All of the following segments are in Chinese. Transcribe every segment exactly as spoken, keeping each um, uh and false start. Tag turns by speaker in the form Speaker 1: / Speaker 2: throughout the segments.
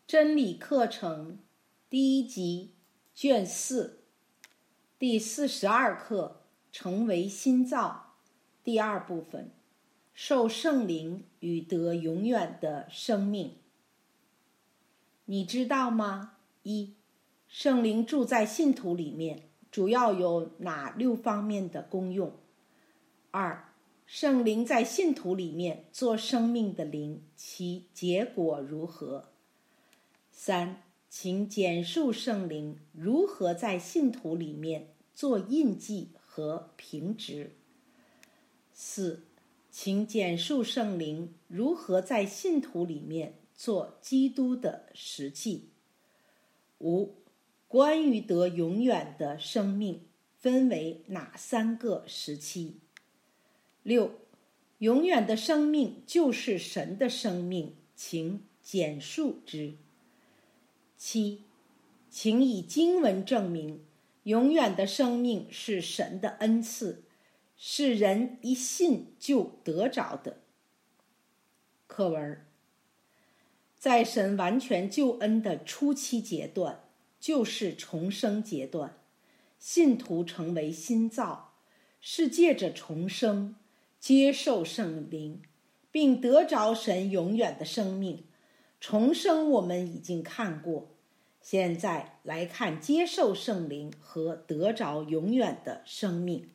Speaker 1: 真理课程第一集卷四第四十二课，成为新造第二部分，受圣灵与得永远的生命。你知道吗？一、圣灵住在信徒里面，主要有哪六方面的功用？二、圣灵在信徒里面做生命的灵，其结果如何？三、请简述圣灵如何在信徒里面做印记和凭执。四、请简述圣灵如何在信徒里面做基督的实际。五、关于得永远的生命分为哪三个时期？六、永远的生命就是神的生命，请简述之。七、请以经文证明永远的生命是神的恩赐，是人一信就得着的。课文：在神完全救恩的初期阶段，就是重生阶段，信徒成为新造，是借着重生接受圣灵，并得着神永远的生命。重生我们已经看过，现在来看接受圣灵和得着永远的生命。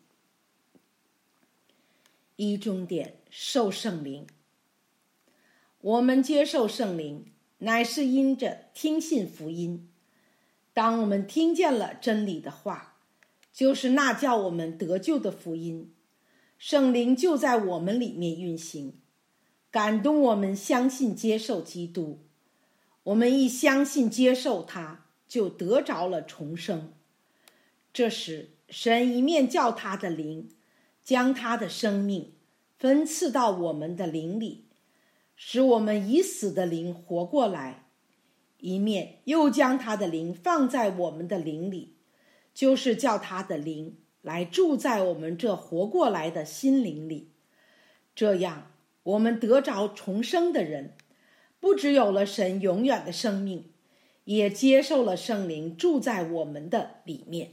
Speaker 1: 一、重点，受圣灵。我们接受圣灵，乃是因着听信福音。当我们听见了真理的话，就是那叫我们得救的福音，圣灵就在我们里面运行，感动我们相信接受基督。我们一相信接受他，就得着了重生。这时神一面叫他的灵将他的生命分赐到我们的灵里，使我们已死的灵活过来，一面又将他的灵放在我们的灵里，就是叫他的灵来住在我们这活过来的心灵里。这样我们得着重生的人，不只有了神永远的生命，也接受了圣灵住在我们的里面。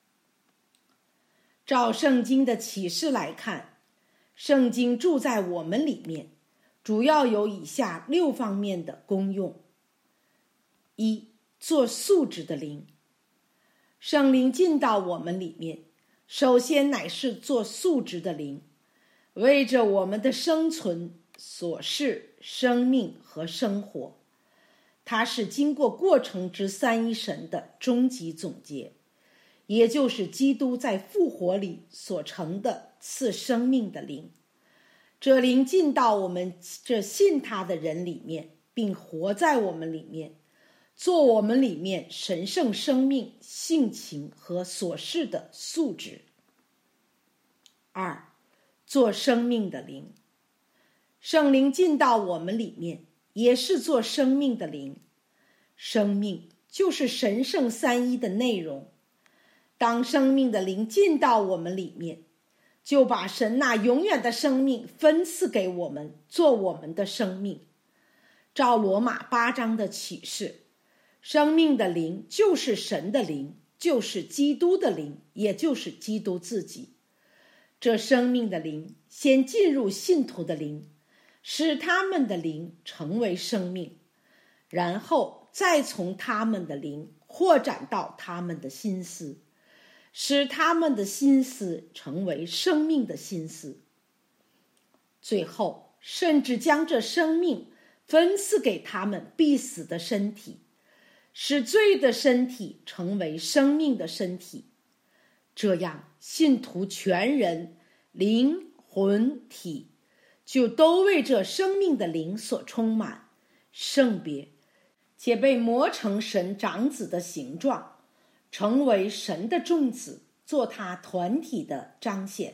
Speaker 1: 照圣经的启示来看，圣经住在我们里面，主要有以下六方面的功用。一、做素质的灵。圣灵进到我们里面，首先乃是做素质的灵，为着我们的生存所事、生命和生活。它是经过过程之三一神的终极总结，也就是基督在复活里所成的赐生命的灵。这灵进到我们这信他的人里面，并活在我们里面，做我们里面神圣生命、性情和所事的素质。二、做生命的灵。圣灵进到我们里面，也是做生命的灵。生命就是神圣三一的内容。当生命的灵进到我们里面，就把神那永远的生命分赐给我们，做我们的生命。照罗马八章的启示，生命的灵就是神的灵，就是基督的灵，也就是基督自己。这生命的灵先进入信徒的灵，使他们的灵成为生命，然后再从他们的灵扩展到他们的心思，使他们的心思成为生命的心思。最后甚至将这生命分赐给他们必死的身体，使罪的身体成为生命的身体。这样信徒全人灵魂体就都为这生命的灵所充满，圣别，且被磨成神长子的形状，成为神的众子，做他团体的彰显。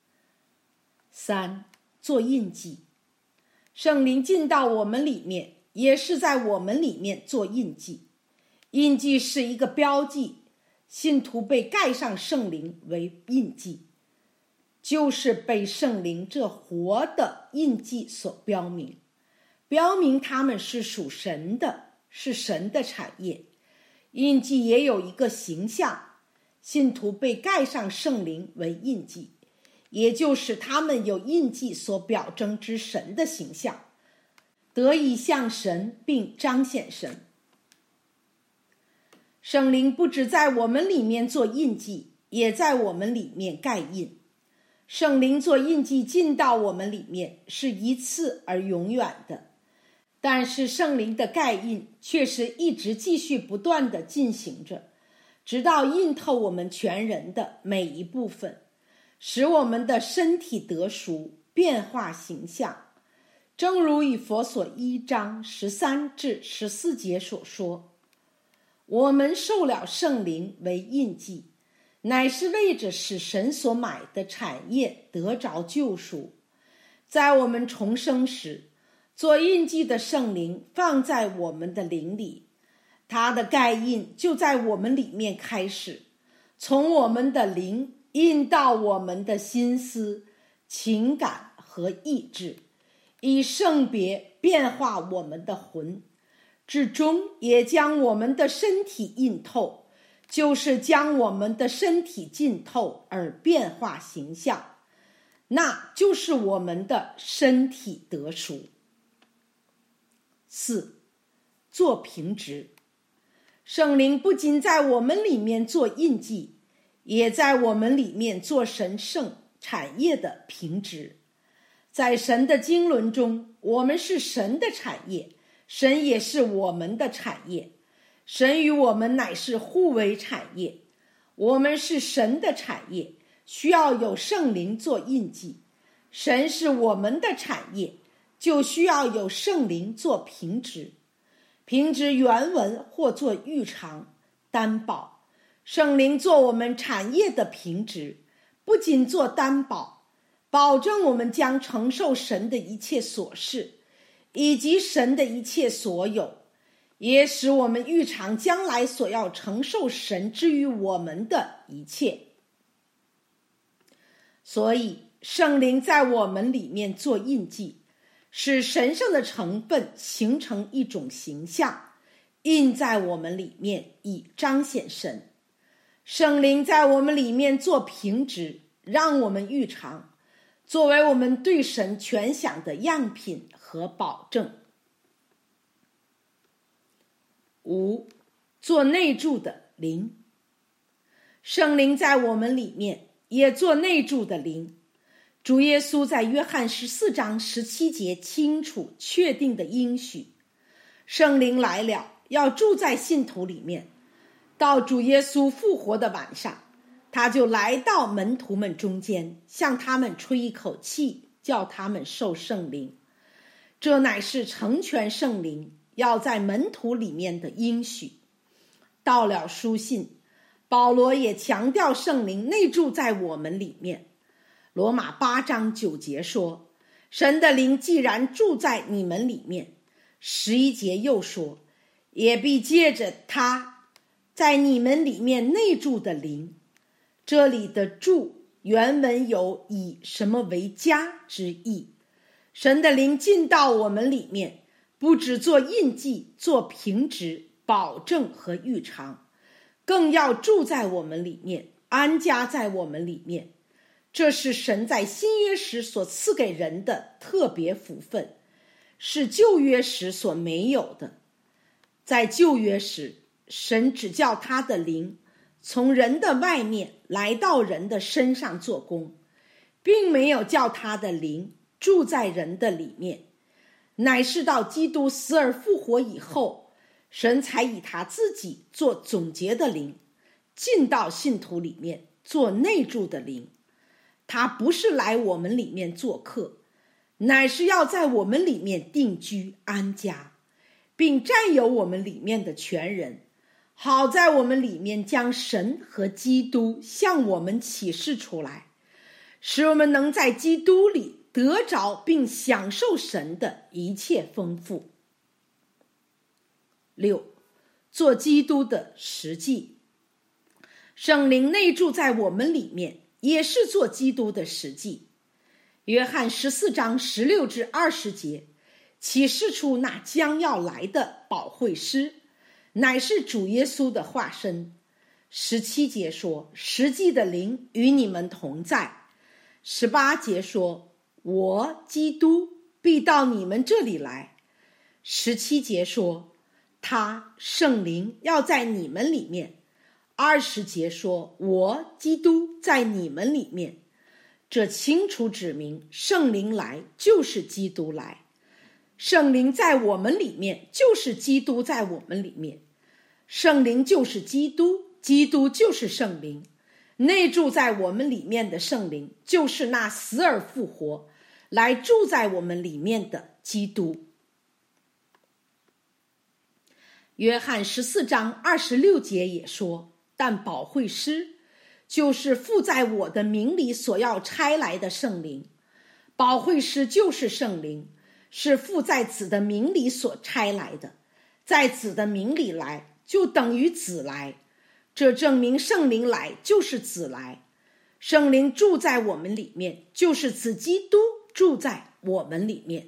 Speaker 1: 三、做印记。圣灵进到我们里面，也是在我们里面做印记。印记是一个标记，信徒被盖上圣灵为印记，就是被圣灵这活的印记所标明，标明他们是属神的， 是神的产业。印记也有一个形象，信徒被盖上圣灵为印记，也就是他们有印记所表征之神的形象，得以向神并彰显神。圣灵不只在我们里面做印记，也在我们里面盖印。圣灵做印记进到我们里面是一次而永远的，但是圣灵的盖印却是一直继续不断地进行着，直到印透我们全人的每一部分，使我们的身体得赎，变化形象。正如以弗所一章十三至十四节所说，我们受了圣灵为印记，乃是为着使神所买的产业得着救赎。在我们重生时，做印记的圣灵放在我们的灵里，他的盖印就在我们里面开始，从我们的灵印到我们的心思、情感和意志，以圣别变化我们的魂，至终也将我们的身体印透，就是将我们的身体浸透而变化形象，那就是我们的身体得赎。四、做平直。圣灵不仅在我们里面做印记，也在我们里面做神圣产业的平直。在神的经纶中，我们是神的产业，神也是我们的产业。神与我们乃是互为产业，我们是神的产业，需要有圣灵做印记。神是我们的产业，就需要有圣灵做平直。平直原文或做预尝、担保。圣灵做我们产业的平直，不仅做担保，保证我们将承受神的一切所事，以及神的一切所有，也使我们预尝将来所要承受神之于我们的一切。所以圣灵在我们里面做印记，使神圣的成分形成一种形象，印在我们里面，以彰显神。圣灵在我们里面做平直，让我们预尝，作为我们对神全享的样品和保证。五、做内住的灵。圣灵在我们里面也做内住的灵。主耶稣在约翰十四章十七节清楚确定的应许，圣灵来了，要住在信徒里面。到主耶稣复活的晚上，他就来到门徒们中间，向他们吹一口气，叫他们受圣灵。这乃是成全圣灵要在门徒里面的应许。到了书信，保罗也强调圣灵内住在我们里面。罗马八章九节说，神的灵既然住在你们里面。十一节又说，也必借着他在你们里面内住的灵。这里的住原文有以什么为家之意。神的灵进到我们里面，不只做印记、做平直、保证和预尝，更要住在我们里面，安家在我们里面。这是神在新约时所赐给人的特别福分，是旧约时所没有的。在旧约时，神只叫他的灵从人的外面来到人的身上做工，并没有叫他的灵住在人的里面，乃是到基督死而复活以后，神才以他自己做总结的灵，进到信徒里面做内住的灵。他不是来我们里面做客，乃是要在我们里面定居安家，并占有我们里面的全人，好在我们里面将神和基督向我们启示出来，使我们能在基督里得着并享受神的一切丰富。六、做基督的实际。圣灵内住在我们里面，也是做基督的实际。约翰十四章十六至二十节启示出那将要来的保惠师，乃是主耶稣的化身。十七节说，实际的灵与你们同在。十八节说，我基督必到你们这里来。十七节说，他圣灵要在你们里面。二十节说，我基督在你们里面。这清楚指明圣灵来就是基督来，圣灵在我们里面就是基督在我们里面，圣灵就是基督，基督就是圣灵，内住在我们里面的圣灵就是那死而复活来住在我们里面的基督。约翰十四章二十六节也说，但保惠师就是父在我的名里所要差来的圣灵。保惠师就是圣灵，是父在子的名里所差来的，在子的名里来就等于子来，这证明圣灵来就是子来。圣灵住在我们里面，就是子基督住在我们里面。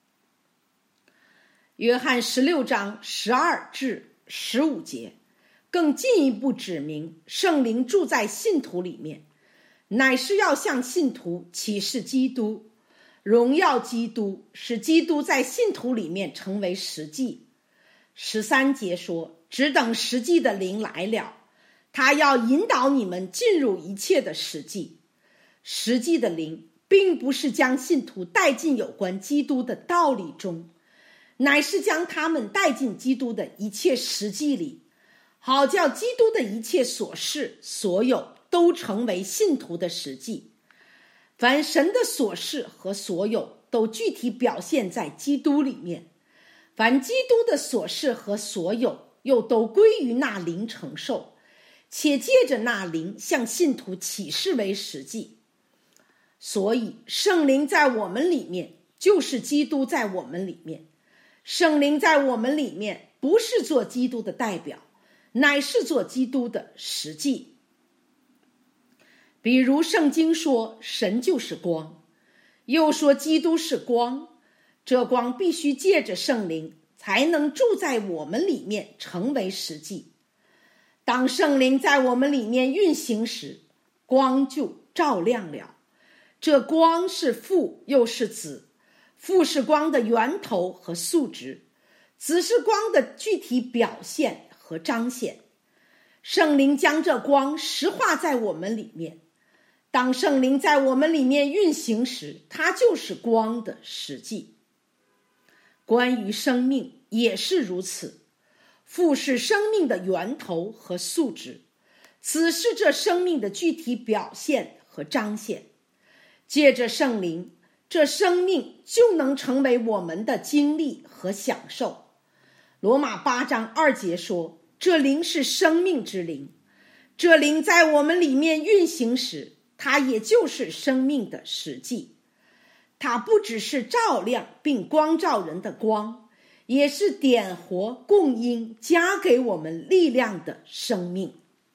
Speaker 1: 约翰十六章十二至十五节更进一步指明圣灵住在信徒里面，乃是要向信徒启示基督，荣耀基督，使基督在信徒里面成为实际。十三节说，只等实际的灵来了，他要引导你们进入一切的实际。实际的灵并不是将信徒带进有关基督的道理中，乃是将他们带进基督的一切实际里，好叫基督的一切所事所有都成为信徒的实际。凡神的所事和所有都具体表现在基督里面，凡基督的所事和所有又都归于那灵承受，且借着那灵向信徒启示为实际。所以圣灵在我们里面就是基督在我们里面，圣灵在我们里面不是做基督的代表，乃是做基督的实际。比如圣经说神就是光，又说基督是光，这光必须借着圣灵才能住在我们里面成为实际。当圣灵在我们里面运行时，光就照亮了。这光是父又是子，父是光的源头和素质，子是光的具体表现和彰显。圣灵将这光实化在我们里面，当圣灵在我们里面运行时，它就是光的实际。关于生命也是如此，父是生命的源头和素质，子是这生命的具体表现和彰显。借着圣灵，这生命就能成为我们的经历和享受。罗马八章二节说，这灵是生命之灵，这灵在我们里面运行时，它也就是生命的实际。它不只是照亮并光照人的光，也是点活供应加给我们力量的生命。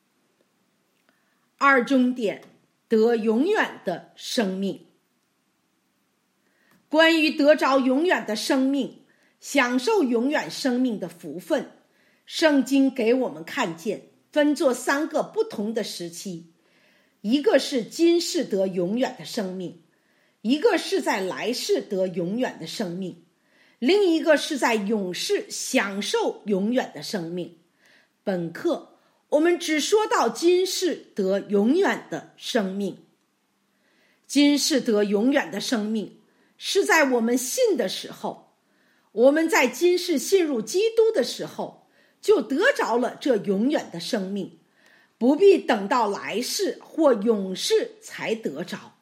Speaker 1: 二中点，得永远的生命。关于得着永远的生命，享受永远生命的福分，圣经给我们看见分作三个不同的时期，一个是今世得永远的生命，一个是在来世得永远的生命，另一个是在永世享受永远的生命。本课我们只说到今世得永远的生命。今世得永远的生命是在我们信的时候，我们在今世信入基督的时候，就得着了这永远的生命，不必等到来世或永世才得着。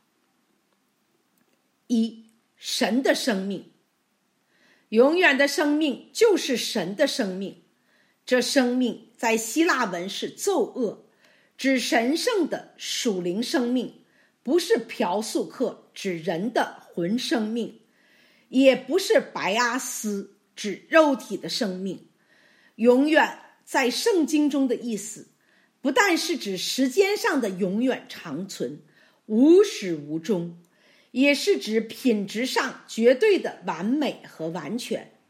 Speaker 1: 一、神的生命。永远的生命就是神的生命，这生命在希腊文是奏厄，指神圣的属灵生命，不是朴素克指人的魂生命，也不是白阿斯指肉体的生命。永远在圣经中的意思，不但是指时间上的永远长存，无始无终，也是指品质上绝对的完美和完全。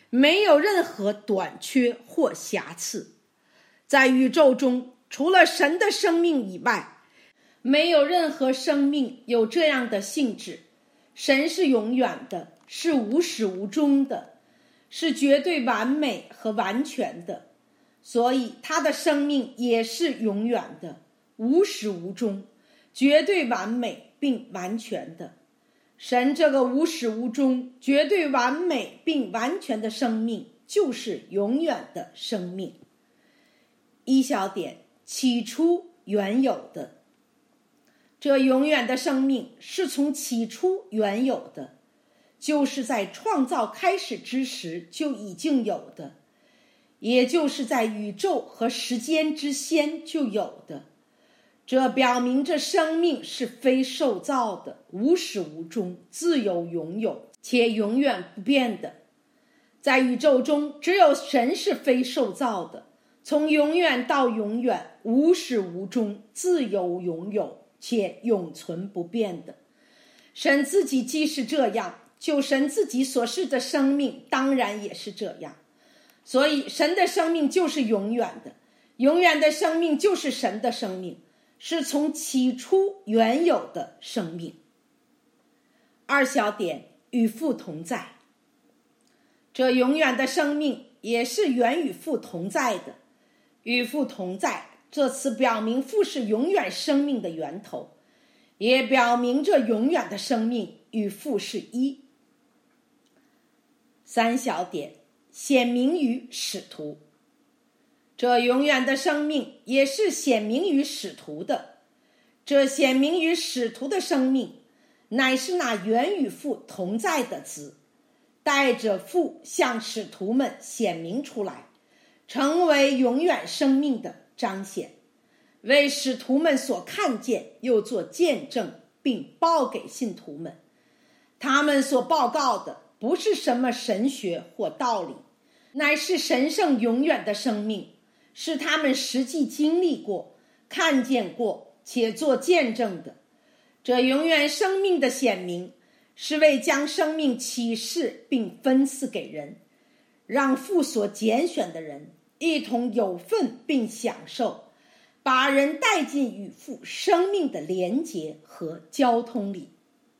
Speaker 1: 没有任何短缺或瑕疵。在宇宙中，除了神的生命以外，没有任何生命有这样的性质。神是永远的，是无始无终的，是绝对完美和完全的，所以他的生命也是永远的，无始无终，绝对完美并完全的。神这个无始无终、绝对完美并完全的生命，就是永远的生命。一小点，起初原有的。这永远的生命是从起初原有的，就是在创造开始之时就已经有的，也就是在宇宙和时间之先就有的。这表明这生命是非受造的，无始无终，自有永有，且永远不变的。在宇宙中，只有神是非受造的，从永远到永远，无始无终，自有永有，且永存不变的。神自己既是这样，就神自己所示的生命当然也是这样。所以神的生命就是永远的，永远的生命就是神的生命，是从起初原有的生命。二小点，与父同在。这永远的生命也是原与父同在的。与父同在这词表明父是永远生命的源头，也表明这永远的生命与父是一。三小点，显明于使徒。这永远的生命也是显明于使徒的。这显明于使徒的生命，乃是那原与父同在的子，带着父向使徒们显明出来，成为永远生命的彰显，为使徒们所看见，又做见证，并报给信徒们。他们所报告的不是什么神学或道理，乃是神圣永远的生命，是他们实际经历过、看见过且做见证的。这永远生命的显明，是为将生命启示并分赐给人，让父所拣选的人一同有份并享受，把人带进与父生命的连结和交通里。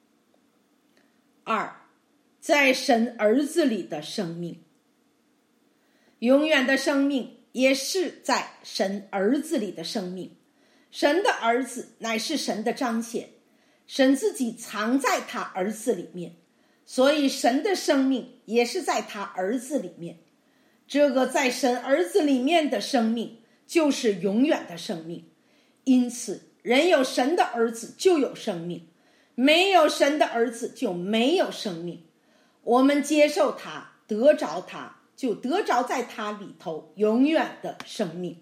Speaker 1: 二，在神儿子里的生命。永远的生命也是在神儿子里的生命。神的儿子乃是神的彰显，神自己藏在他儿子里面，所以神的生命也是在他儿子里面。这个在神儿子里面的生命就是永远的生命。因此人有神的儿子就有生命，没有神的儿子就没有生命。我们接受他，得着他，就得着在他里头永远的生命。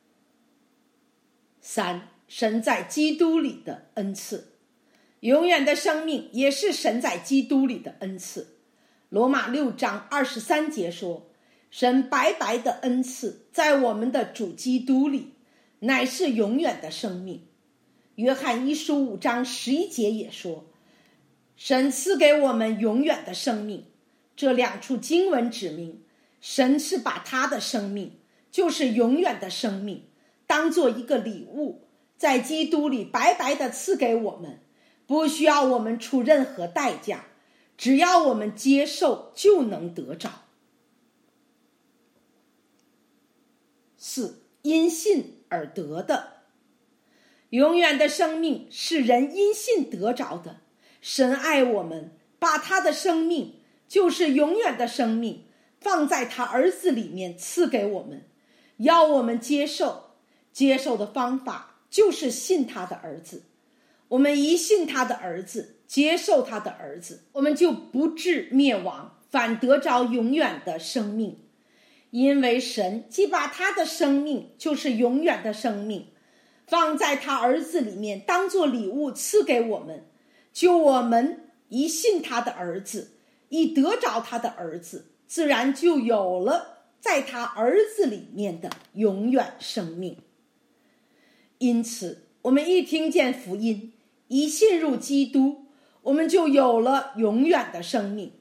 Speaker 1: 三，神在基督里的恩赐。永远的生命也是神在基督里的恩赐。罗马六章二十三节说，神白白的恩赐在我们的主基督里，乃是永远的生命。约翰一书五章十一节也说，神赐给我们永远的生命。这两处经文指明，神是把他的生命，就是永远的生命，当做一个礼物，在基督里白白的赐给我们，不需要我们出任何代价，只要我们接受就能得着。四，因信而得的。永远的生命是人因信得着的。神爱我们，把他的生命，就是永远的生命，放在他儿子里面赐给我们，要我们接受。接受的方法就是信他的儿子。我们一信他的儿子，接受他的儿子，我们就不致灭亡，反得着永远的生命。因为神既把他的生命，就是永远的生命，放在他儿子里面，当作礼物赐给我们，就我们一信他的儿子，一得着他的儿子，自然就有了在他儿子里面的永远生命。因此我们一听见福音，一信入基督，我们就有了永远的生命。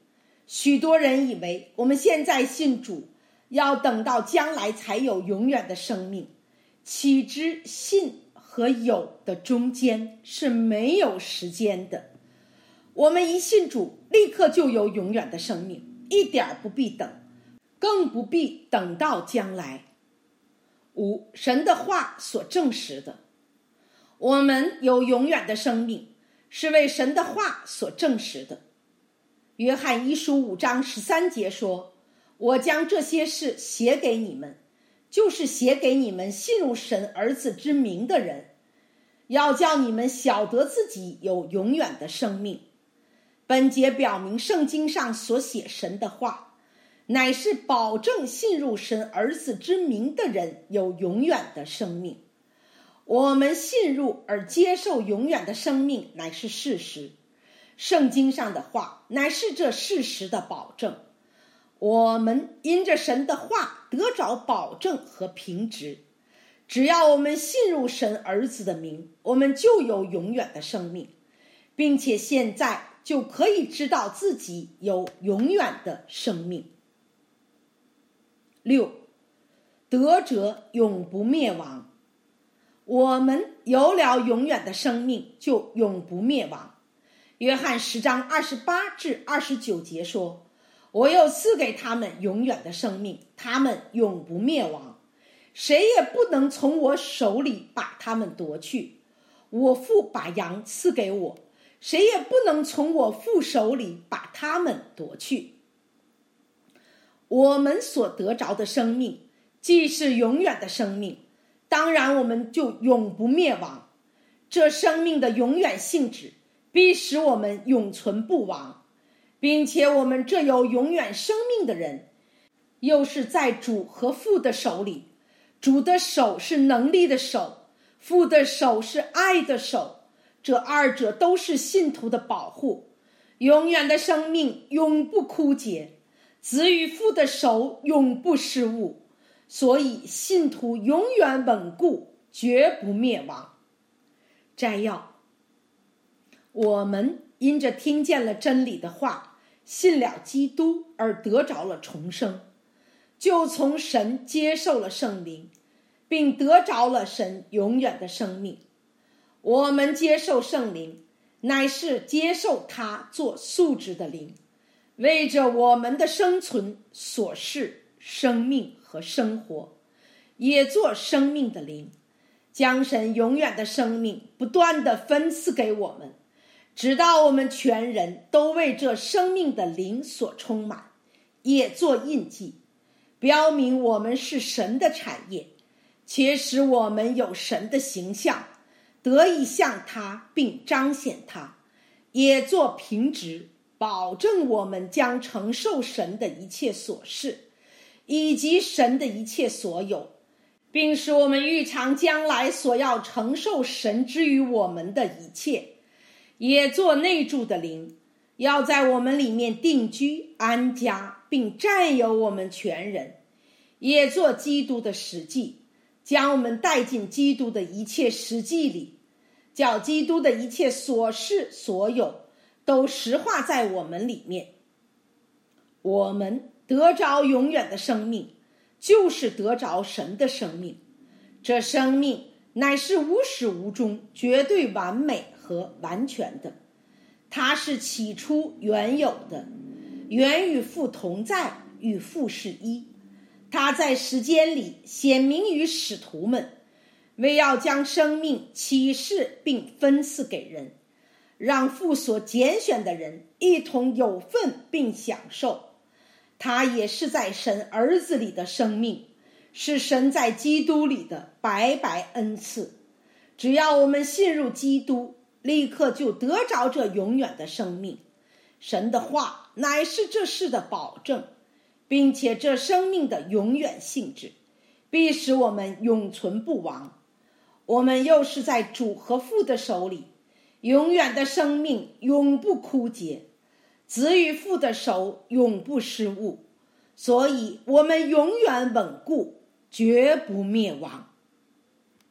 Speaker 1: 许多人以为我们现在信主，要等到将来才有永远的生命，岂知信和有的中间是没有时间的。我们一信主，立刻就有永远的生命，一点不必等，更不必等到将来。五、神的话所证实的。我们有永远的生命，是为神的话所证实的。约翰一书五章十三节说，我将这些事写给你们，就是写给你们信入神儿子之名的人，要叫你们晓得自己有永远的生命。本节表明圣经上所写神的话，乃是保证信入神儿子之名的人有永远的生命。我们信入而接受永远的生命乃是事实，圣经上的话乃是这事实的保证。我们因着神的话得着保证和凭据，只要我们信入神儿子的名，我们就有永远的生命，并且现在就可以知道自己有永远的生命。六、得者永不灭亡。我们有了永远的生命，就永不灭亡。约翰十章二十八至二十九节说，我又赐给他们永远的生命，他们永不灭亡，谁也不能从我手里把他们夺去。我父把羊赐给我，谁也不能从我父手里把他们夺去。我们所得着的生命既是永远的生命，当然我们就永不灭亡。这生命的永远性质必使我们永存不亡，并且我们这有永远生命的人，又是在主和父的手里。主的手是能力的手，父的手是爱的手，这二者都是信徒的保护。永远的生命永不枯竭，子与父的手永不失误，所以信徒永远稳固，绝不灭亡。摘要：我们因着听见了真理的话，信了基督而得着了重生，就从神接受了圣灵，并得着了神永远的生命。我们接受圣灵，乃是接受他做素质的灵，为着我们的生存所事、生命和生活，也做生命的灵，将神永远的生命不断地分赐给我们，直到我们全人都为这生命的灵所充满，也做印记，标明我们是神的产业，且使我们有神的形象，得以向他并彰显他，也做凭据，保证我们将承受神的一切所事，以及神的一切所有，并使我们预尝将来所要承受神之于我们的一切，也做内住的灵，要在我们里面定居安家，并占有我们全人，也做基督的实际，将我们带进基督的一切实际里，叫基督的一切所事所有都实化在我们里面。我们得着永远的生命，就是得着神的生命。这生命乃是无始无终、绝对完美和完全的，它是起初原有的，原与父同在，与父是一。它在时间里显明于使徒们，为要将生命启示并分赐给人，让父所拣选的人一同有份并享受。它也是在神儿子里的生命，是神在基督里的白白恩赐。只要我们信入基督，立刻就得着这永远的生命。神的话乃是这事的保证，并且这生命的永远性质必使我们永存不亡。我们又是在主和父的手里，永远的生命永不枯竭，子与父的手永不失误，所以我们永远稳固，绝不灭亡。